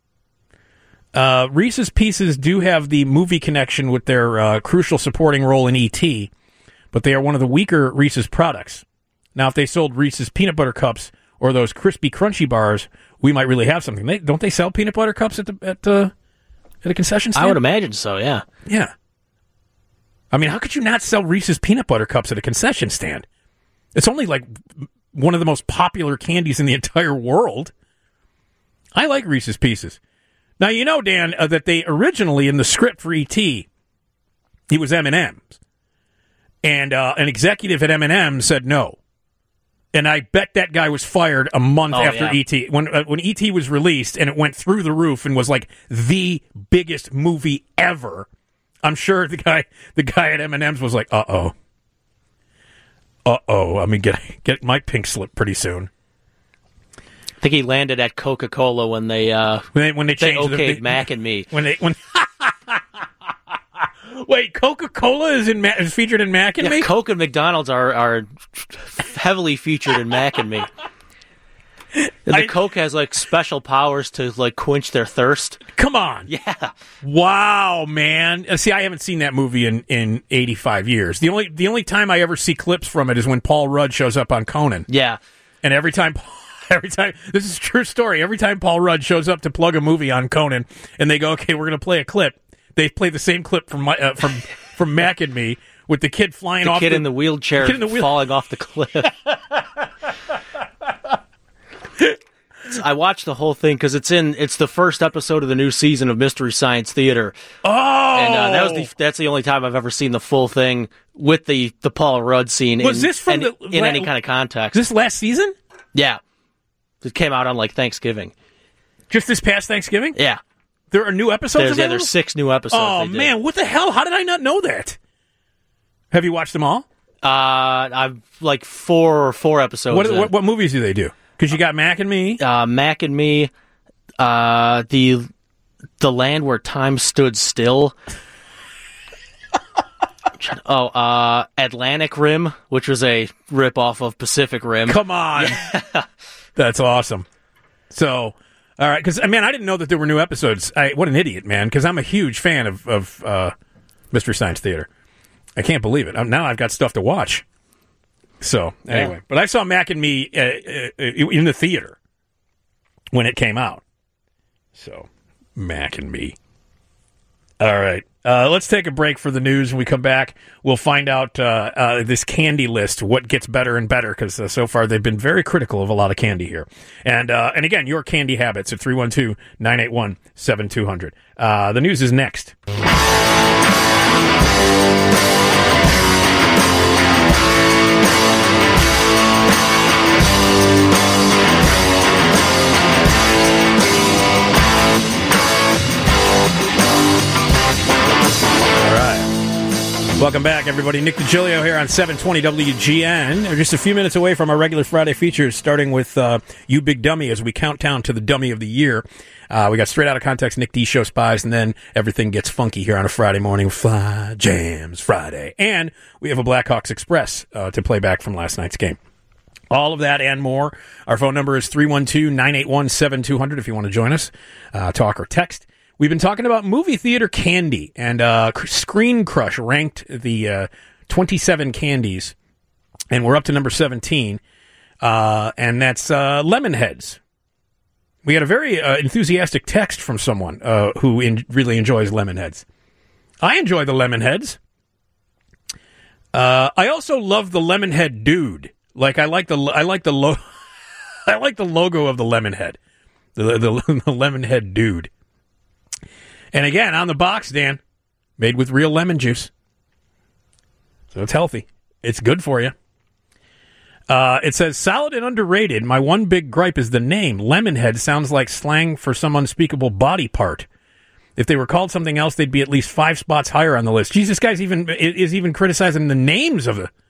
A: Reese's Pieces do have the movie connection with their crucial supporting role in E.T., but they are one of the weaker Reese's products. Now, if they sold Reese's Peanut Butter Cups or those crispy, crunchy bars, we might really have something. Don't they sell Peanut Butter Cups at a concession stand?
B: I would imagine so, yeah.
A: Yeah. I mean, how could you not sell Reese's Peanut Butter Cups at a concession stand? It's only like one of the most popular candies in the entire world. I like Reese's Pieces. Now, you know, Dan, that they originally, in the script for E.T., it was M&M's. And an executive at M&M said no. And I bet that guy was fired a month after E.T. When E.T. was released and it went through the roof and was like the biggest movie ever, I'm sure the guy at M&M's was like, uh-oh. I mean, get my pink slip pretty soon.
B: I think he landed at Coca-Cola when they changed okayed Mac and Me.
A: Wait, Coca-Cola is featured in Mac and Me?
B: Coke and McDonald's are heavily featured in Mac and Me. And the Coke has like special powers to like quench their thirst.
A: Come on.
B: Yeah.
A: Wow, man. See, I haven't seen that movie in 85 years. The only time I ever see clips from it is when Paul Rudd shows up on Conan.
B: Yeah.
A: And every time, this is a true story. Every time Paul Rudd shows up to plug a movie on Conan, and they go, "Okay, we're going to play a clip." They play the same clip from Mac and Me with the kid flying off.
B: The kid in the wheelchair falling off the cliff. I watched the whole thing because it's the first episode of the new season of Mystery Science Theater.
A: Oh,
B: and that's the only time I've ever seen the full thing with the Paul Rudd scene.
A: Was this from
B: in any kind of context?
A: This last season?
B: Yeah, it came out on like Thanksgiving.
A: Just this past Thanksgiving?
B: Yeah,
A: there are new episodes.
B: There's 6 new episodes.
A: Oh man, what the hell? How did I not know that? Have you watched them all?
B: I've like four episodes.
A: What movies do they do? Because you got Mac and Me.
B: Mac and Me. The Land Where Time Stood Still. Atlantic Rim, which was a ripoff of Pacific Rim.
A: Come on, that's awesome. So, all right, because I didn't know that there were new episodes. What an idiot, man! Because I'm a huge fan of Mystery Science Theater. I can't believe it. Now I've got stuff to watch. So, anyway. But I saw Mac and Me in the theater when it came out. So, Mac and Me. All right. Let's take a break for the news. When we come back, we'll find out this candy list, what gets better and better, because so far they've been very critical of a lot of candy here. And again, your candy habits at 312-981-7200. The news is next. Welcome back, everybody. Nick DiGilio here on 720 WGN. We're just a few minutes away from our regular Friday features, starting with You Big Dummy as we count down to the Dummy of the Year. We got Straight Outta Context, Nick D Show Spies, and then everything gets funky here on a Friday morning. Fly Jams Friday. And we have a Blackhawks Express to play back from last night's game. All of that and more. Our phone number is 312-981-7200 if you want to join us, talk or text. We've been talking about movie theater candy, and Screen Crush ranked the 27 candies, and we're up to number 17, and that's Lemonheads. We got a very enthusiastic text from someone who really enjoys Lemonheads. I enjoy the Lemonheads. I also love the Lemonhead dude. I like the logo of the Lemonhead, the Lemonhead dude. And again, on the box, Dan, made with real lemon juice. So it's healthy. It's good for you. It says, solid and underrated. My one big gripe is the name. Lemonhead sounds like slang for some unspeakable body part. If they were called something else, they'd be at least 5 spots higher on the list. Jesus, this guy's even criticizing the names of the...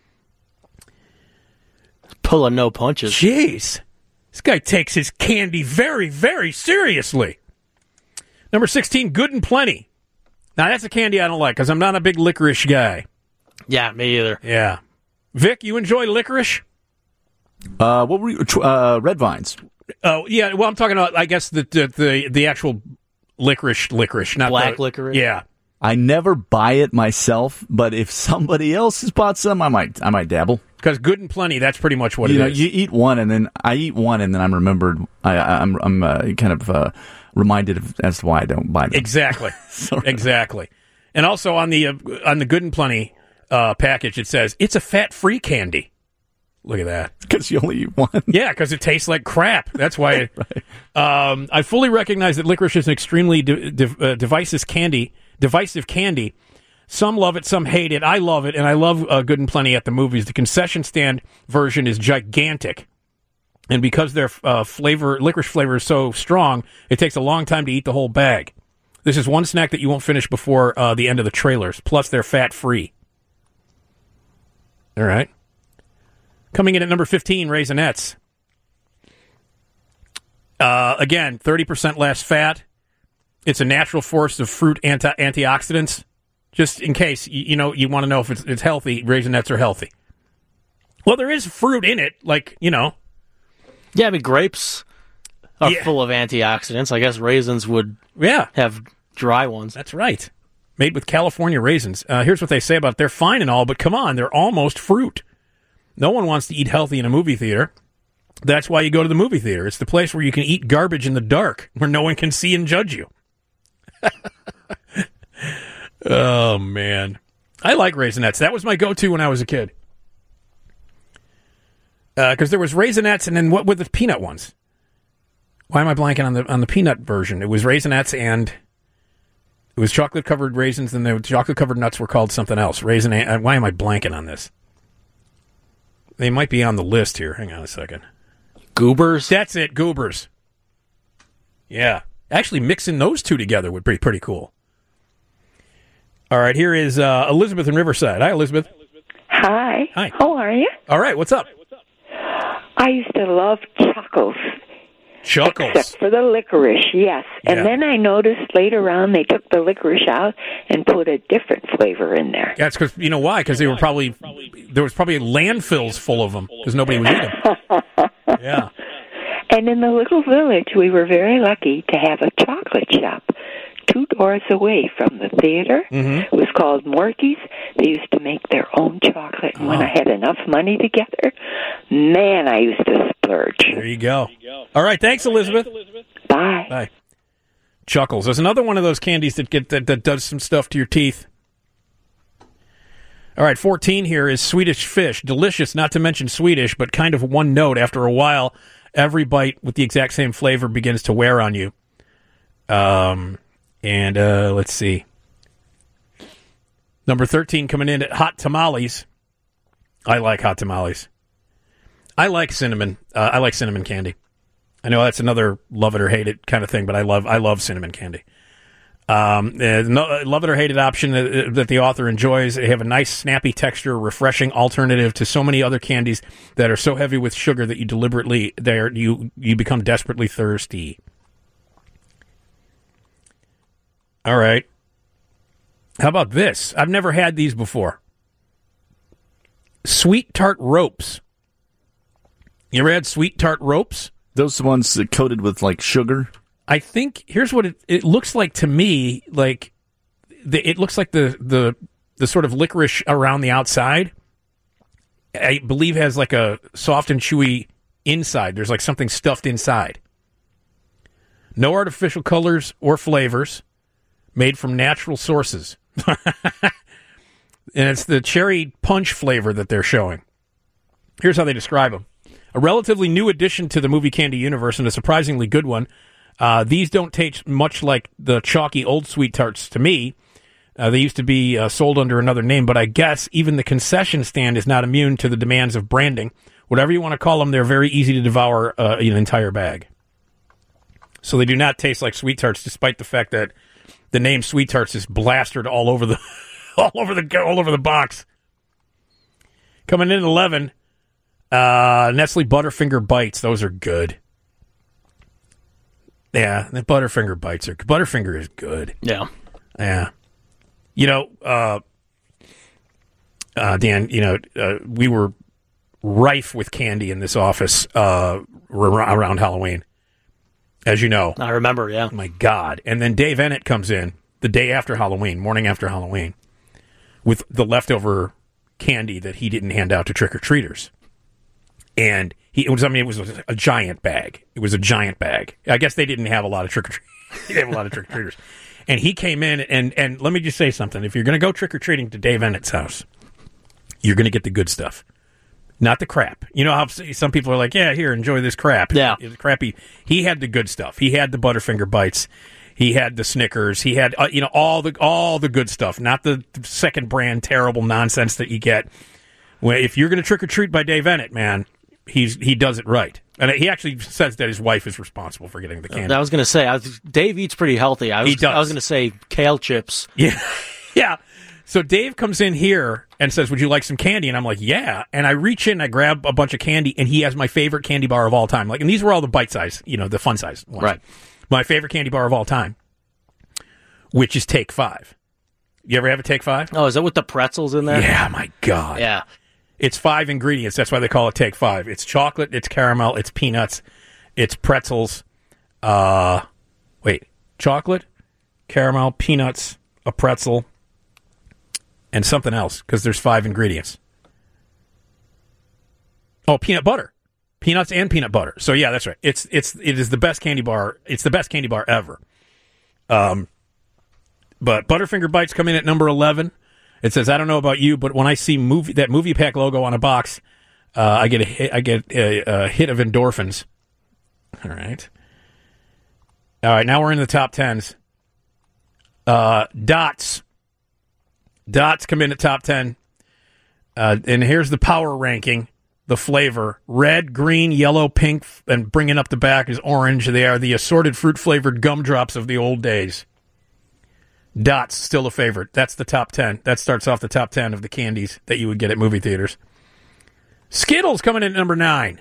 B: Pulling no punches.
A: Jeez. This guy takes his candy very, very seriously. Number 16, Good and Plenty. Now, that's a candy I don't like because I'm not a big licorice guy.
B: Yeah, me either.
A: Yeah. Vic, you enjoy licorice?
E: What were you, Red Vines?
A: Oh, yeah. Well, I'm talking about, I guess, the actual licorice, not
B: black licorice?
A: Yeah.
E: I never buy it myself, but if somebody else has bought some, I might dabble.
A: Because Good and Plenty, that's pretty much what it is.
E: You eat one, and then I eat one, and then I'm remembered. I'm kind of reminded as to why I don't buy them.
A: Exactly. Exactly. And also on the Good and Plenty package, it says it's a fat-free candy. Look at that.
E: Because you only eat one.
A: Yeah, because it tastes like crap. That's why.
E: Right.
A: I fully recognize that licorice is an extremely divisive candy. Some love it, some hate it. I love it, and I love Good and Plenty at the movies. The concession stand version is gigantic. And because their licorice flavor is so strong, it takes a long time to eat the whole bag. This is one snack that you won't finish before the end of the trailers. Plus, they're fat-free. All right. Coming in at number 15, Raisinets. Again, 30% less fat. It's a natural source of fruit antioxidants. Just in case, you want to know if it's healthy, Raisinets are healthy. Well, there is fruit in it,
B: Yeah, I mean, grapes are full of antioxidants. I guess raisins would have dry ones.
A: That's right. Made with California raisins. Here's what they say about it. They're fine and all, but come on, they're almost fruit. No one wants to eat healthy in a movie theater. That's why you go to the movie theater. It's the place where you can eat garbage in the dark, where no one can see and judge you. Oh, man. I like Raisinets. That was my go-to when I was a kid. Because there was Raisinets and then what were the peanut ones? Why am I blanking on the peanut version? It was Raisinets and it was chocolate-covered raisins, and the chocolate-covered nuts were called something else. Why am I blanking on this? They might be on the list here. Hang on a second.
B: Goobers?
A: That's it, Goobers. Yeah. Actually, mixing those two together would be pretty cool. All right, here is Elizabeth in Riverside. Hi, Elizabeth.
F: Hi.
A: Hi.
F: How are you?
A: All right, what's up?
F: I used to love Chuckles.
A: Chuckles.
F: Except for the licorice, yes.
A: Yeah.
F: And then I noticed later on they took the licorice out and put a different flavor in there.
A: Yeah, it's because, you know why? Because there was probably landfills full of them because nobody would eat them. Yeah.
F: And in the little village, we were very lucky to have a chocolate shop 2 doors away from the theater.
A: Mm-hmm.
F: It was called Morty's. They used to make their own chocolate. And when I had enough money together, man, I used to splurge.
A: There you go. All right, thanks, Elizabeth.
F: Bye.
A: Bye. Chuckles. There's another one of those candies that does some stuff to your teeth. All right, 14 here is Swedish Fish. Delicious, not to mention Swedish, but kind of one note. After a while, every bite with the exact same flavor begins to wear on you. Let's see. Number 13 coming in at Hot Tamales. I like Hot Tamales. I like cinnamon. I like cinnamon candy. I know that's another love it or hate it kind of thing, but I love cinnamon candy. Love it or hate it option that the author enjoys. They have a nice, snappy texture, refreshing alternative to so many other candies that are so heavy with sugar that you become desperately thirsty. All right. How about this? I've never had these before. Sweet Tart Ropes. You ever had Sweet Tart Ropes?
E: Those ones coated with, like, sugar?
A: I think, here's what it looks like to me. Like, it looks like the sort of licorice around the outside, I believe has like a soft and chewy inside. There's like something stuffed inside. No artificial colors or flavors. Made from natural sources. And it's the cherry punch flavor that they're showing. Here's how they describe them. A relatively new addition to the movie candy universe and a surprisingly good one. These don't taste much like the chalky old Sweet Tarts to me. They used to be sold under another name, but I guess even the concession stand is not immune to the demands of branding. Whatever you want to call them, they're very easy to devour an entire bag. So they do not taste like Sweet Tarts, despite the fact that the name Sweet Tarts is plastered all over the all over the box. Coming in at 11, Nestle Butterfinger Bites. Those are good. Yeah, the Butterfinger Bites are good. Butterfinger is good.
B: Yeah.
A: Yeah. You know, Dan, we were rife with candy in this office around Halloween. As you know.
B: I remember, yeah.
A: Oh, my God. And then Dave Ennett comes in the day after Halloween, morning after Halloween, with the leftover candy that he didn't hand out to trick-or-treaters. And it was a giant bag. It was a giant bag. I guess they didn't have a lot of trick-or-treaters. And he came in, and let me just say something. If you're going to go trick-or-treating to Dave Ennett's house, you're going to get the good stuff. Not the crap. You know how some people are like, yeah, here, enjoy this crap.
B: Yeah.
A: It's crappy. He had the good stuff. He had the Butterfinger Bites. He had the Snickers. He had, all the good stuff, not the second brand terrible nonsense that you get. Well, if you're going to trick-or-treat by Dave Ennett, man, he does it right. And he actually says that his wife is responsible for getting the candy.
B: I was going to say, Dave eats pretty healthy.
A: He does.
B: I was going to say kale chips.
A: Yeah. Yeah. So Dave comes in here and says, would you like some candy? And I'm like, yeah. And I reach in, I grab a bunch of candy, and he has my favorite candy bar of all time. And these were all the bite size, the fun size ones.
B: Right.
A: My favorite candy bar of all time, which is Take 5. You ever have a Take 5?
B: Oh, is that with the pretzels in there?
A: Yeah, my God.
B: Yeah.
A: It's 5 ingredients. That's why they call it Take 5. It's chocolate, it's caramel, it's peanuts, it's pretzels. Chocolate, caramel, peanuts, a pretzel, and something else, because there's 5 ingredients. Oh, peanut butter. Peanuts and peanut butter. So yeah, that's right. It is the best candy bar. It's the best candy bar ever. But Butterfinger Bites come in at number 11. It says, I don't know about you, but when I see that movie pack logo on a box, I get a hit of endorphins. All right. All right, now we're in the top 10s. Dots. Dots come in at top 10. And here's the power ranking. The flavor: red, green, yellow, pink, and bringing up the back is orange. They are the assorted fruit-flavored gumdrops of the old days. Dots, still a favorite. That's the top 10. That starts off the top 10 of the candies that you would get at movie theaters. Skittles coming in at number 9.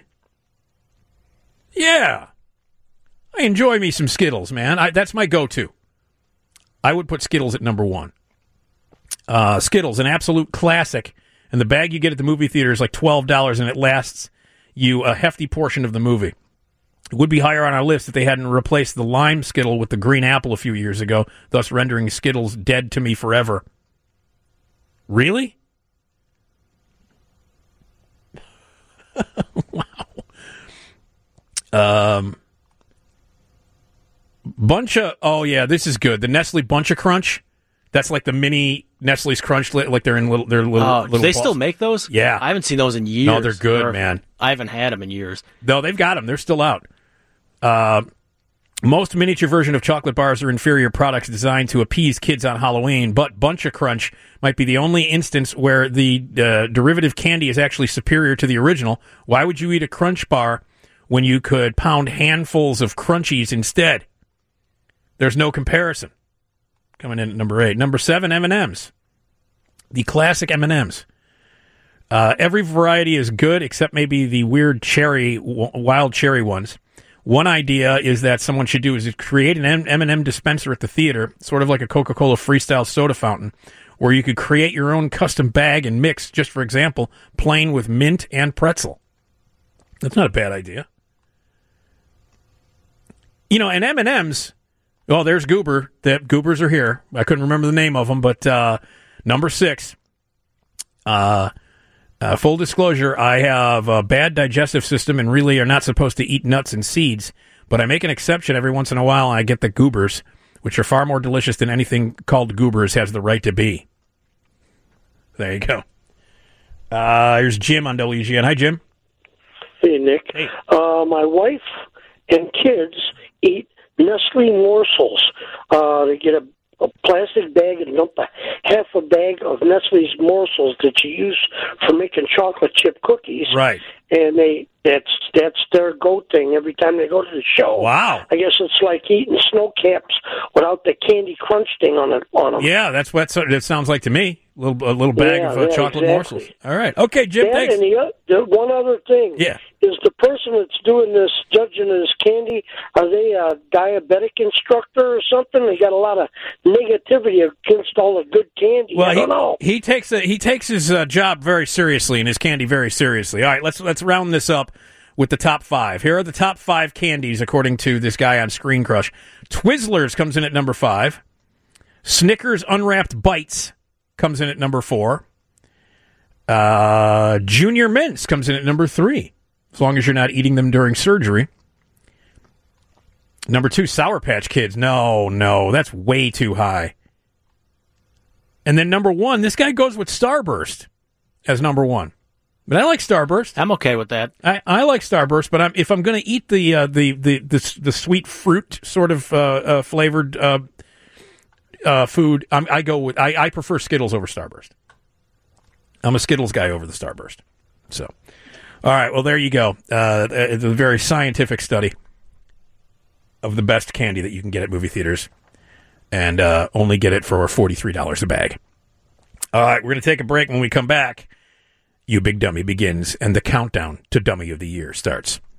A: Yeah. I enjoy me some Skittles, man. That's my go-to. I would put Skittles at number 1. Skittles, an absolute classic. And the bag you get at the movie theater is like $12, and it lasts you a hefty portion of the movie. It would be higher on our list if they hadn't replaced the lime Skittle with the green apple a few years ago, thus rendering Skittles dead to me forever. Really? Wow. This is good. The Nestle Bunch of Crunch. That's like the mini Nestle's Crunch, like they're in little. Do they
B: balls. Still make those?
A: Yeah,
B: I haven't seen those in years.
A: No, they're good, man.
B: I haven't had them in years.
A: No, they've got them. They're still out. Most miniature version of chocolate bars are inferior products designed to appease kids on Halloween, but Bunch of Crunch might be the only instance where the derivative candy is actually superior to the original. Why would you eat a Crunch bar when you could pound handfuls of Crunchies instead? There's no comparison. Coming in at number 8. Number 7, M&M's. The classic M&M's. Every variety is good except maybe the weird wild cherry ones. One idea is that someone should do is create an M&M dispenser at the theater, sort of like a Coca-Cola freestyle soda fountain, where you could create your own custom bag and mix, just for example, plain with mint and pretzel. That's not a bad idea. You know, and M&M's, well, there's Goober. The Goobers are here. I couldn't remember the name of them, but number 6. Full disclosure, I have a bad digestive system and really are not supposed to eat nuts and seeds, but I make an exception every once in a while, and I get the Goobers, which are far more delicious than anything called Goobers has the right to be. There you go. Here's Jim on WGN. Hi, Jim.
G: Hey, Nick.
A: Hey.
G: My wife and kids eat Nestle morsels. They get a plastic bag and dump half a bag of Nestle's morsels that you use for making chocolate chip cookies.
A: Right.
G: And that's their go thing every time they go to the show.
A: Wow.
G: I guess it's like eating snow caps without the Candy Crunch thing on them.
A: Yeah, that's what it sounds like to me. A little bag of chocolate
G: exactly.
A: morsels. All right. Okay, Jim, thanks.
G: And the one other thing is the person that's doing this, judging this candy, are they a diabetic instructor or something? They got a lot of negativity against all the good candy.
A: Well,
G: I don't know.
A: He takes his job very seriously and his candy very seriously. All right, let's round this up with the top 5. Here are the top 5 candies according to this guy on Screen Crush. Twizzlers comes in at number 5. Snickers Unwrapped Bites comes in at number 4. Junior Mints comes in at number 3, as long as you're not eating them during surgery. Number 2, Sour Patch Kids. No, that's way too high. And then number 1, this guy goes with Starburst as number 1. But I like Starburst.
B: I'm okay with that.
A: I like Starburst, but if I'm going to eat the sweet fruit sort of flavored food, I prefer Skittles over Starburst. I'm a Skittles guy over the Starburst. So, all right, well, there you go. It's a very scientific study of the best candy that you can get at movie theaters, and only get it for $43 a bag. All right, we're going to take a break. When we come back, You Big Dummy begins, and the countdown to Dummy of the Year starts.